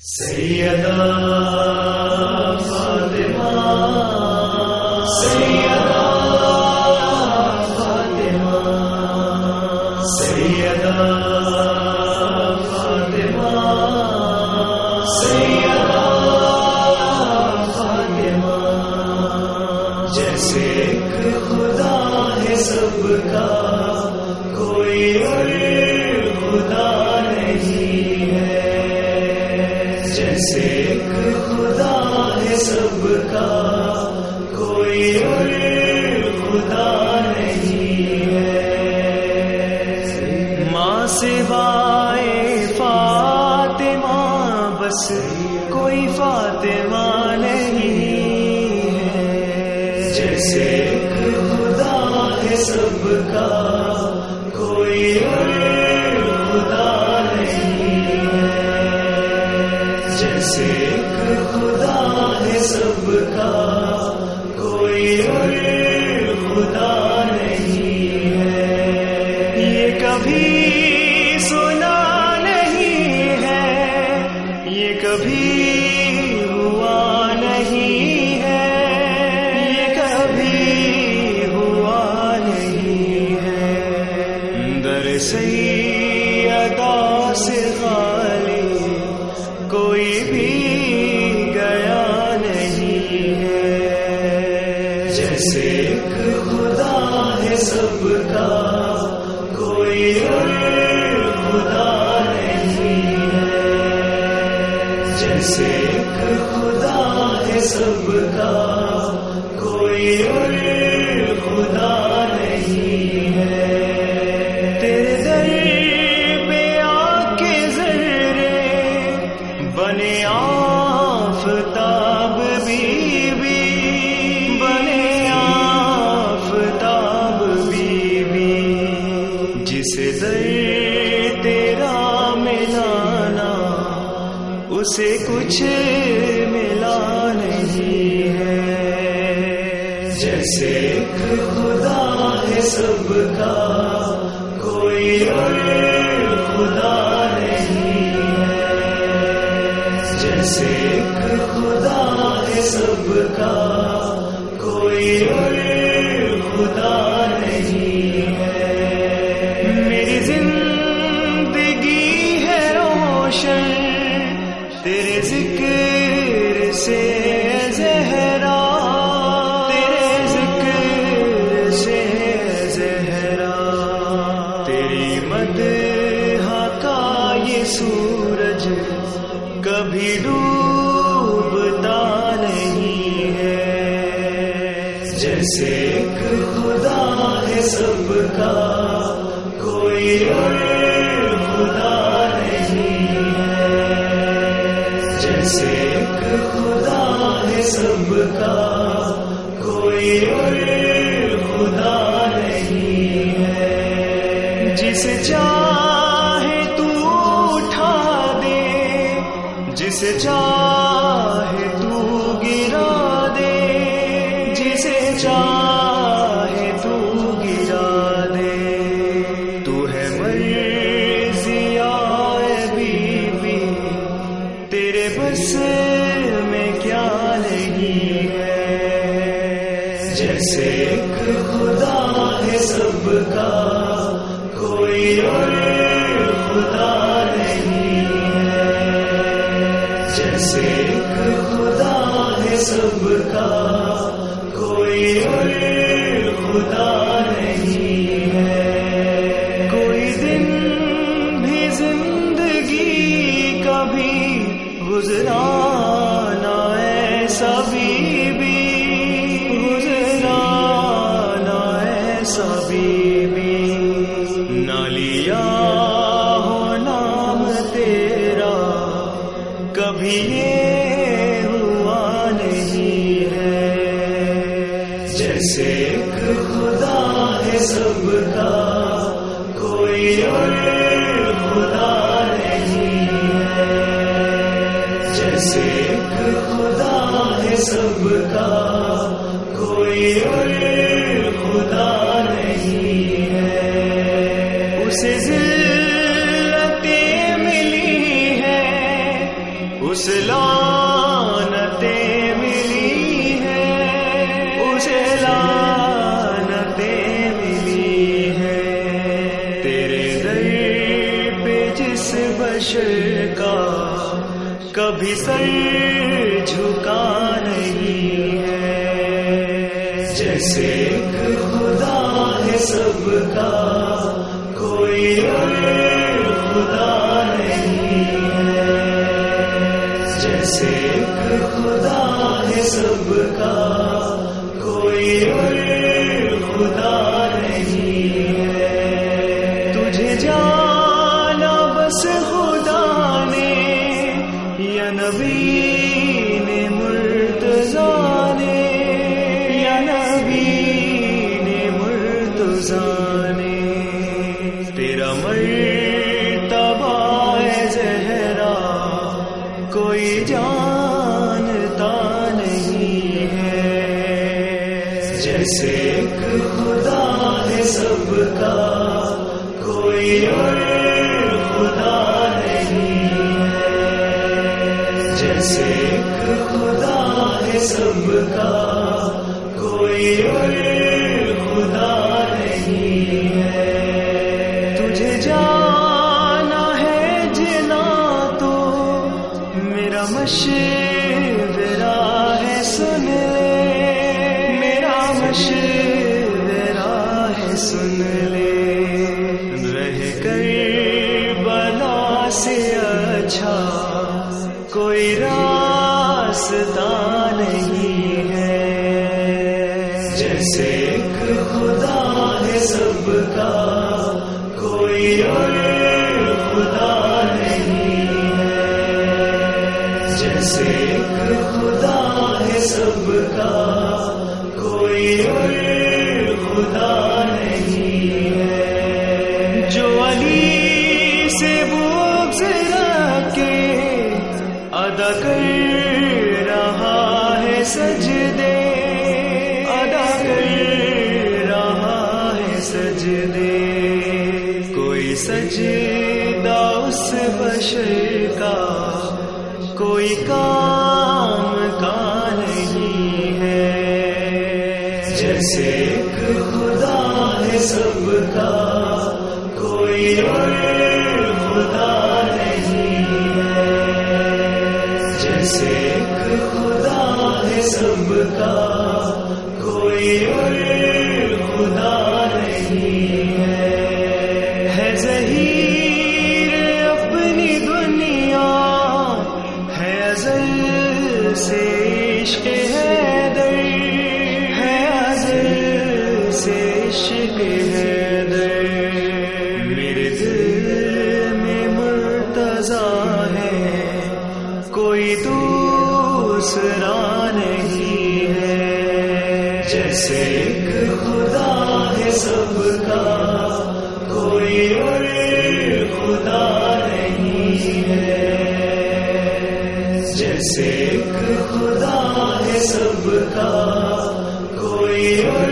سیدہ فاطمہ سیدہ فاطمہ سیدہ فاطمہ سیدہ فاطمہ جیسے ایک خدا ہے سب کا کوئی اور خدا نہیں ہے، جیسے ایک خدا ہے سب کا کوئی اور خدا نہیں ہے۔ ماں سوائے فاطمہ بس کوئی فاطمہ نہیں ہے، جیسے ایک خدا ہے سب کا کوئی اور خدا نہیں ہے، جیسے ایک خدا ہے سب کا کوئی اور خدا نہیں ہے۔ یہ کبھی سنا نہیں ہے، یہ کبھی ہوا نہیں ہے، یہ کبھی ہوا نہیں ہے۔ در سیدہ سے خالی کوئی بھی گیا نہیں ہے، جیسے ایک خدا ہے سب کا کوئی اور خدا نہیں ہے، جیسے ایک خدا ہے سب کا کوئی اور خدا نہیں ہے۔ تیرے در پہ آ کے ذرے بنے آفتاب بی بی، بنے آفتاب بی بی، جسے در تیرا ملانا اسے کچھ ملا نہیں ہے، جیسے ایک خدا ہے سب کا کوئی اور خدا نہیں ہے، جیسے ایک خدا ہے سب کا کوئی اور خدا نہیں ہے۔ میری زندگی ہے روشن تیرے ذکر سے زہرا، تیرے ذکر سے زہرا، تیری مدح کا یہ سورج کبھی ڈوبتا نہیں ہے، جیسے ایک خدا ہے سب کا کوئی اور خدا نہیں ہے، جیسے ایک خدا ہے سب کا کوئی اور خدا نہیں ہے۔ جسے چاہے تو اٹھا دے، جسے چاہے تو گرا دے، جسے چاہے تو گرا دے، تو ہے مرضی آئے بی بی، تیرے بس میں کیا نہیں ہے، جیسے ایک خدا ہے سب کا کوئی اور خدا نہیں ہے، جیسے ایک خدا ہے سب کا کوئی اور خدا نہیں ہے۔ کوئی دن بھی زندگی کا بھی گزرانا ایسا بی بی، گزرانا ایسا بی بی، نہ لیا ہو نام تیرا کبھی یہ ہوا نہیں ہے، جیسے ایک خدا ہے سب کا کوئی اور خدا نہیں ہے، جیسے ایک خدا ہے سب کا کوئی اور خدا نہیں ہے۔ اسے ذلتیں ملی ہیں اس لعنتیں ملی ہیں، اسے لعنتیں ملی ہیں، تیرے در پہ جس بشر کا کبھی سر جھکا نہیں ہے، جیسے ایک خدا ہے سب کا کوئی اور خدا نہیں ہے، جیسے ایک خدا ہے سب کا کوئی اور خدا نہیں ہے، تجھے جانا بس خدا نے یا نبی نے مرتضیٰ نے، یا نبی نے مرتضیٰ نے، تیرا مرتبہ ہے زہرا کوئی جانتا نہیں ہے، جیسے ایک خدا ہے سب کا کوئی اور خدا نہیں ہے، جیسے ایک خدا ہے سب کا کوئی اور خدا نہیں ہے، تجھے جانا ہے جنا تو میرا مشورہ ہے سن لے، میرا مشورہ ہے سن لے، رہ کر بلا سے اچھا کوئی راستہ نہیں ہے، جیسے ایک خدا ہے سب کا کوئی اور خدا نہیں ہے، جیسے ایک خدا ہے سب کا کوئی اور خدا نہیں ہے، جو علی سے بغض رکھ کے ادا کر رہا ہے سجدے، ادا کر رہا ہے سجدے، کوئی سجدہ اس بشر کا کوئی کام کا نہیں ہے، جیسے ایک خدا ہے سب کا کوئی اور خدا نہیں ہے، جیسے ایک خدا ہے سب کا کوئی اور خدا نہیں ہے ظہیر اپنی دنیا ہے ازل سے عشق حیدر، ہے ازل سے عشق حیدر، میرے دل میں مرتضیٰ ہے کوئی دوسرا نہیں ہے، جیسے ایک خدا ہے سب کا کوئی اور خدا نہیں ہے، جیسے ایک خدا ہے سب کا کوئی اور